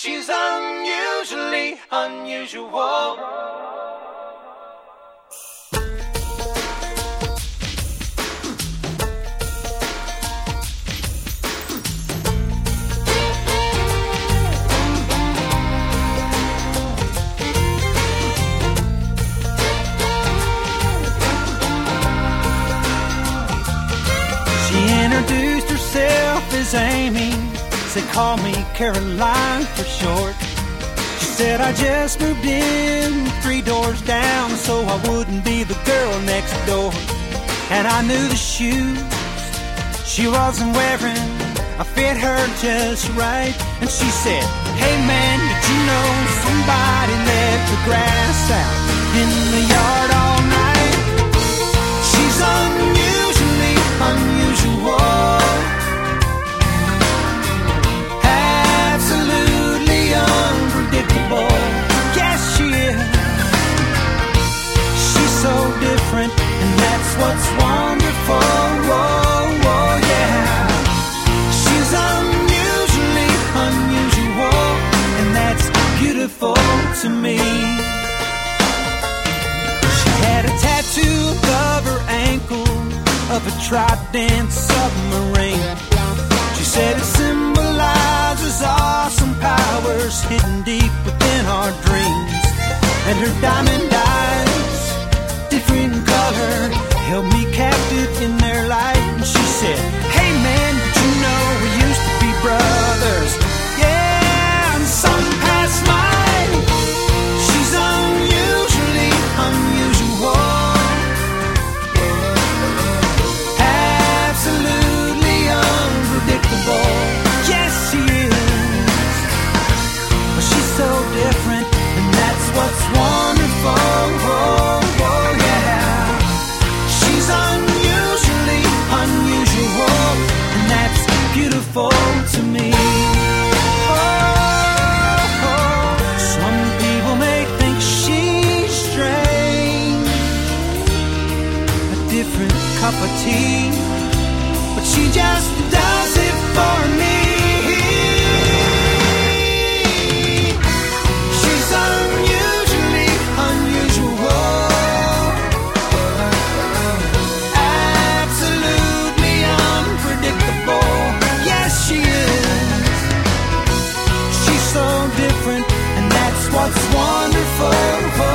She's unusually unusual. She introduced herself as Amy, said call me Caroline for short. She said I just moved in 3 doors down, so I wouldn't be the girl next door. And I knew the shoes she wasn't wearing, I fit her just right. And she said, hey man, did you know somebody left the grass out in the yard all night? She's unusually unusual, absolutely unpredictable. Yes, she is. She's so different, and that's what's wonderful. Whoa, whoa, yeah. She's unusually unusual, and that's beautiful to me. She had a tattoo above her ankle of a trident submarine. She said it symbolizes awesome powers hidden deep within our dreams. And her diamond eyes, different color, held me captive in their light. And she said, hey man, did you know we used to be brothers? Yeah, and some past mine. She's unusually unusual, absolutely unpredictable. Yes, she is. But she's so different, and that's what's wonderful. Oh, oh, yeah. She's unusually unusual, and that's beautiful to me. Oh, oh. Some people may think she's strange, a different cup of tea, but she just does it for me. She's unusually unusual, absolutely unpredictable. Yes, she is. She's so different, and that's what's wonderful.